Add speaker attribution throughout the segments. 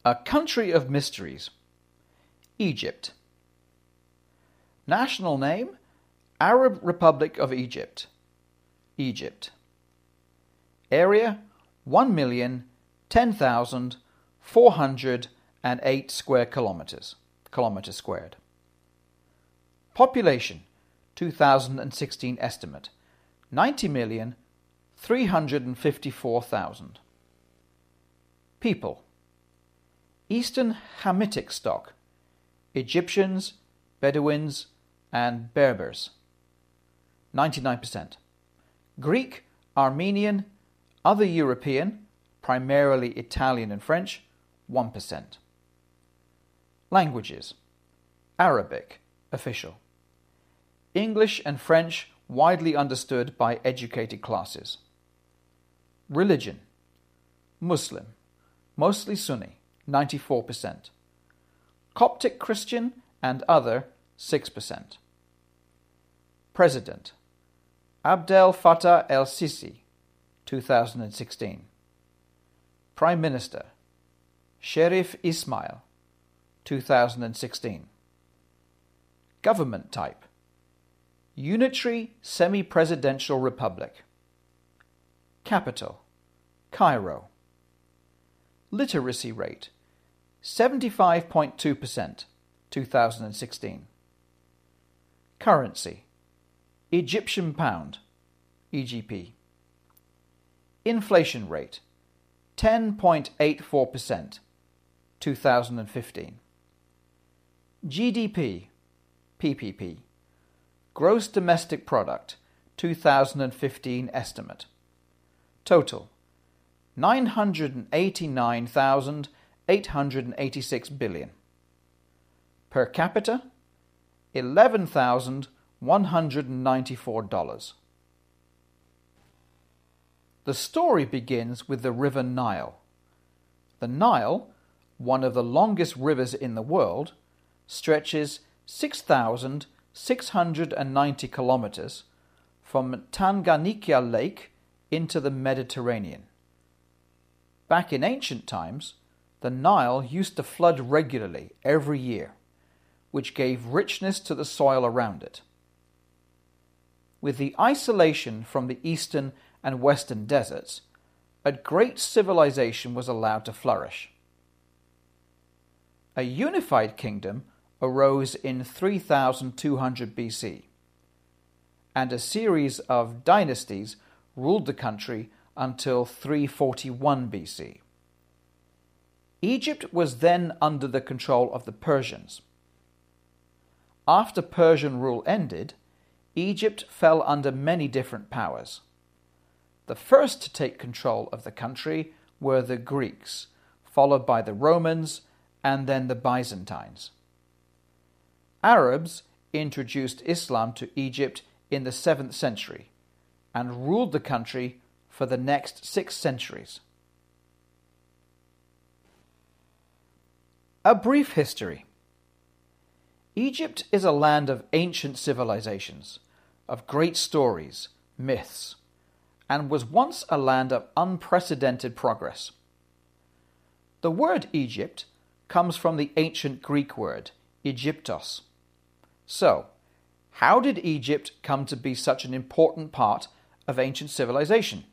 Speaker 1: A country of mysteries. Egypt. National name, Arab Republic of Egypt. Egypt. Area, 1,010,408 square kilometers. Kilometers squared. Population, 2016 estimate, 90,354,000. People. Eastern Hamitic stock, Egyptians, Bedouins, and Berbers, 99%. Greek, Armenian, other European, primarily Italian and French, 1%. Languages. Arabic, official. English and French, widely understood by educated classes. Religion. Muslim, mostly Sunni, 94%. Coptic Christian and other, 6%. President. Abdel Fattah el-Sisi, 2016. Prime Minister. Sherif Ismail, 2016. Government type. Unitary semi-presidential republic. Capital. Cairo. Literacy rate, 75.2%, 2016. Currency, Egyptian pound, EGP. Inflation rate, 10.84%, 2015. GDP, PPP. Gross Domestic Product, 2015 estimate. Total, 989,886 billion. Per capita, $11,194. The story begins with the river Nile. The Nile, one of the longest rivers in the world, stretches 6,690 kilometers from Tanganyika Lake into the Mediterranean. Back in ancient times, the Nile used to flood regularly every year, which gave richness to the soil around it. With the isolation from the eastern and western deserts, a great civilization was allowed to flourish. A unified kingdom arose in 3200 BC, and a series of dynasties ruled the country until 341 BC. Egypt was then under the control of the Persians. After Persian rule ended, Egypt fell under many different powers. The first to take control of the country were the Greeks, followed by the Romans, and then the Byzantines. Arabs introduced Islam to Egypt in the 7th century and ruled the country for the next 6 centuries. A brief history. Egypt is a land of ancient civilizations, of great stories, myths, and was once a land of unprecedented progress. The word Egypt comes from the ancient Greek word Egyptos. So, how did Egypt come to be such an important part of ancient civilization?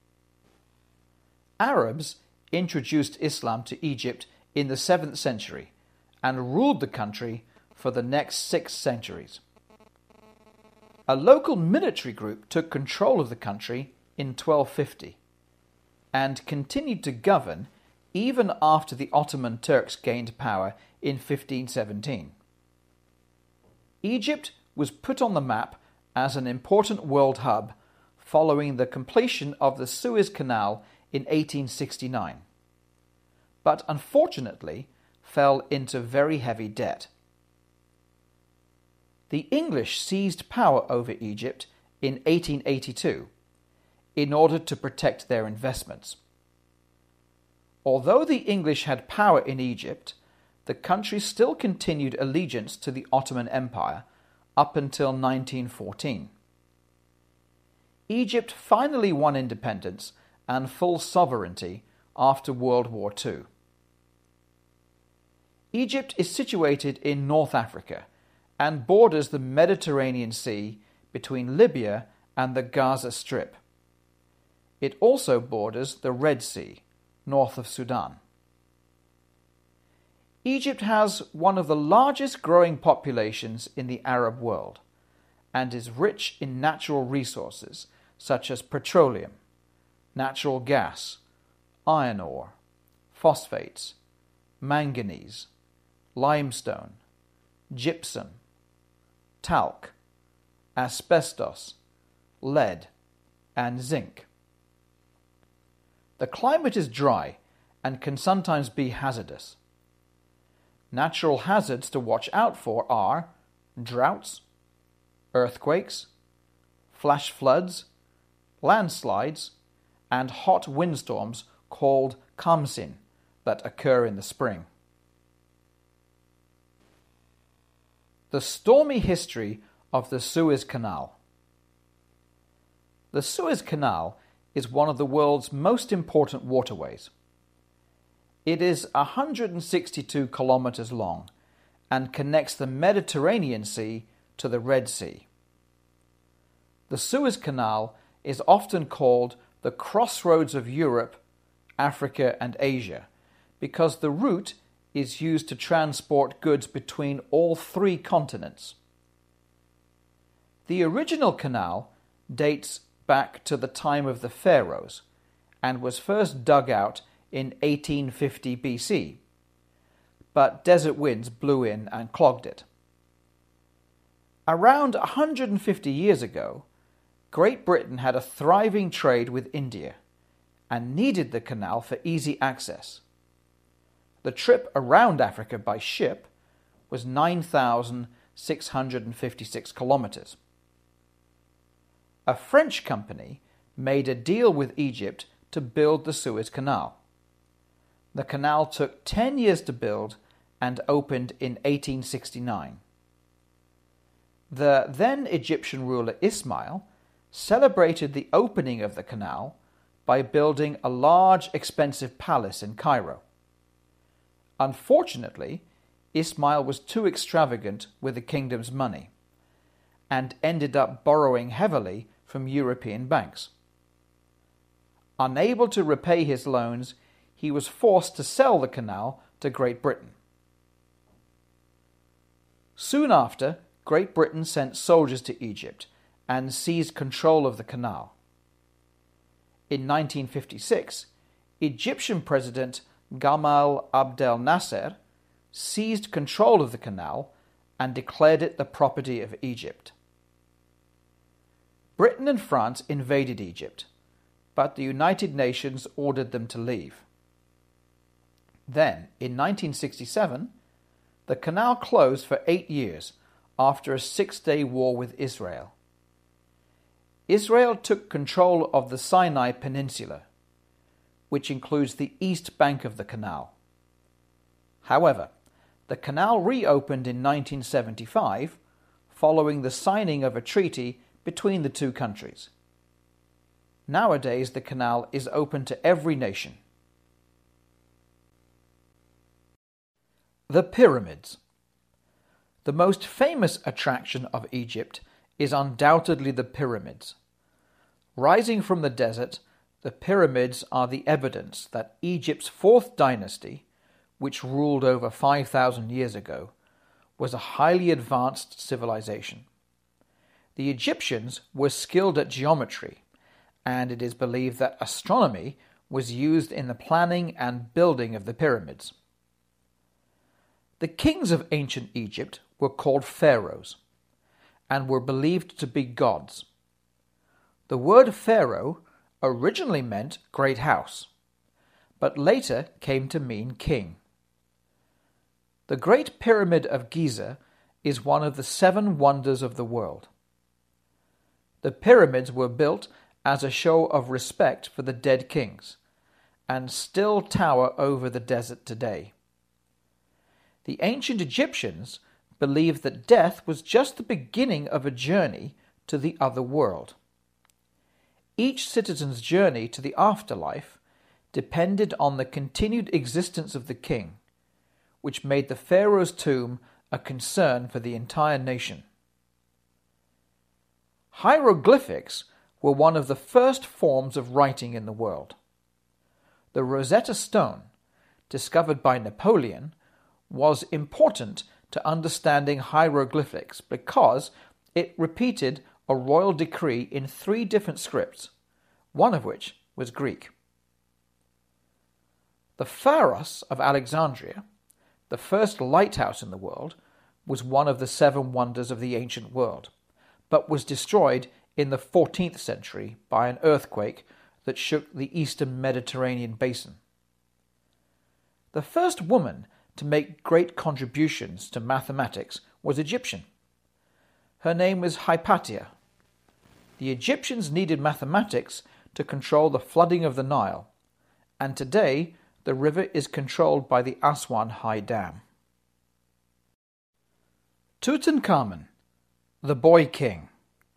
Speaker 1: Arabs introduced Islam to Egypt in the 7th century and ruled the country for the next 6 centuries. A local military group took control of the country in 1250 and continued to govern even after the Ottoman Turks gained power in 1517. Egypt was put on the map as an important world hub following the completion of the Suez Canal in 1869, but unfortunately fell into very heavy debt. The English seized power over Egypt in 1882 in order to protect their investments. Although the English had power in Egypt, the country still continued allegiance to the Ottoman Empire up until 1914. Egypt finally won independence and full sovereignty after World War II. Egypt is situated in North Africa and borders the Mediterranean Sea between Libya and the Gaza Strip. It also borders the Red Sea, north of Sudan. Egypt has one of the largest growing populations in the Arab world and is rich in natural resources such as petroleum, natural gas, iron ore, phosphates, manganese, limestone, gypsum, talc, asbestos, lead, and zinc. The climate is dry and can sometimes be hazardous. Natural hazards to watch out for are droughts, earthquakes, flash floods, landslides, and hot windstorms called khamsin that occur in the spring. The stormy history of the Suez Canal. The Suez Canal is one of the world's most important waterways. It is 162 kilometers long and connects the Mediterranean Sea to the Red Sea. The Suez Canal is often called the crossroads of Europe, Africa, and Asia because the route is used to transport goods between all three continents. The original canal dates back to the time of the pharaohs and was first dug out in 1850 BC, but desert winds blew in and clogged it. Around 150 years ago, Great Britain had a thriving trade with India and needed the canal for easy access. The trip around Africa by ship was 9,656 kilometers. A French company made a deal with Egypt to build the Suez Canal. The canal took 10 years to build and opened in 1869. The then Egyptian ruler Ismail celebrated the opening of the canal by building a large, expensive palace in Cairo. Unfortunately, Ismail was too extravagant with the kingdom's money and ended up borrowing heavily from European banks. Unable to repay his loans, he was forced to sell the canal to Great Britain. Soon after, Great Britain sent soldiers to Egypt and seized control of the canal. In 1956, Egyptian President Gamal Abdel Nasser seized control of the canal and declared it the property of Egypt. Britain and France invaded Egypt, but the United Nations ordered them to leave. Then, in 1967, the canal closed for 8 years after a 6-day war with Israel. Israel took control of the Sinai Peninsula, which includes the east bank of the canal. However, the canal reopened in 1975 following the signing of a treaty between the two countries. Nowadays, the canal is open to every nation. The Pyramids. The most famous attraction of Egypt is undoubtedly the pyramids. Rising from the desert, the pyramids are the evidence that Egypt's fourth dynasty, which ruled over 5,000 years ago, was a highly advanced civilization. The Egyptians were skilled at geometry, and it is believed that astronomy was used in the planning and building of the pyramids. The kings of ancient Egypt were called pharaohs, and were believed to be gods. The word pharaoh originally meant great house, but later came to mean king. The Great Pyramid of Giza is one of the 7 wonders of the world. The pyramids were built as a show of respect for the dead kings, and still tower over the desert today. The ancient Egyptians believed that death was just the beginning of a journey to the other world. Each citizen's journey to the afterlife depended on the continued existence of the king, which made the pharaoh's tomb a concern for the entire nation. Hieroglyphics were one of the first forms of writing in the world. The Rosetta Stone, discovered by Napoleon, was important to understanding hieroglyphics because it repeated a royal decree in 3 different scripts, one of which was Greek. The Pharos of Alexandria, the first lighthouse in the world, was one of the 7 wonders of the ancient world, but was destroyed in the 14th century by an earthquake that shook the eastern Mediterranean basin. The first woman to make great contributions to mathematics was Egyptian. Her name was Hypatia. The Egyptians needed mathematics to control the flooding of the Nile, and today the river is controlled by the Aswan High Dam. Tutankhamun, the Boy King.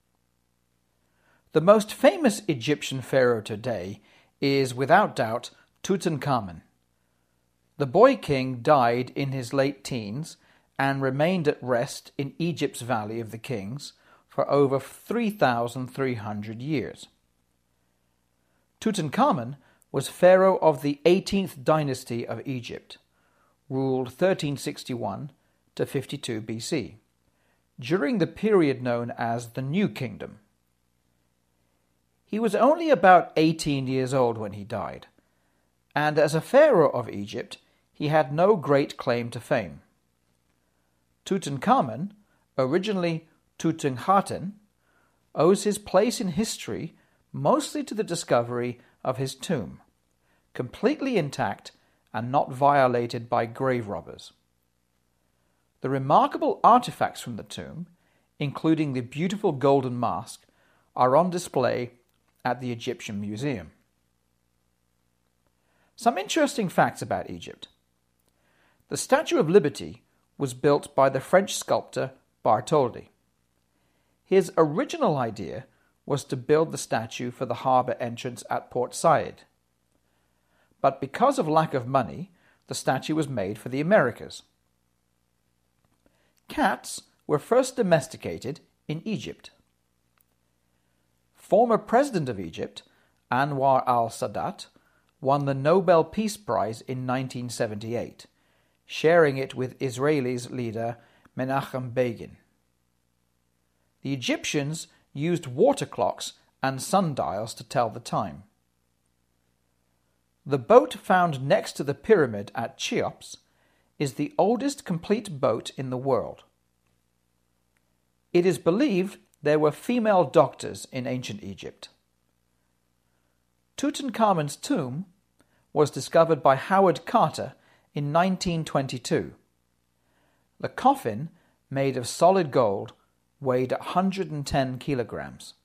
Speaker 1: The most famous Egyptian pharaoh today is, without doubt, Tutankhamun. The Boy King died in his late teens and remained at rest in Egypt's Valley of the Kings for over 3,300 years. Tutankhamun was pharaoh of the 18th dynasty of Egypt, ruled 1361 to 52 BC, during the period known as the New Kingdom. He was only about 18 years old when he died, and as a pharaoh of Egypt, he had no great claim to fame. Tutankhamun, originally Tutankhten, owes his place in history mostly to the discovery of his tomb, completely intact and not violated by grave robbers. The remarkable artifacts from the tomb, including the beautiful golden mask, are on display at the Egyptian Museum. Some interesting facts about Egypt. The Statue of Liberty was built by the French sculptor Bartholdi. His original idea was to build the statue for the harbour entrance at Port Said. But because of lack of money, the statue was made for the Americas. Cats were first domesticated in Egypt. Former President of Egypt, Anwar al-Sadat, won the Nobel Peace Prize in 1978, sharing it with Israel's leader Menachem Begin. The Egyptians used water clocks and sundials to tell the time. The boat found next to the pyramid at Cheops is the oldest complete boat in the world. It is believed there were female doctors in ancient Egypt. Tutankhamun's tomb was discovered by Howard Carter in 1922. The coffin, made of solid gold, weighed 110 kilograms.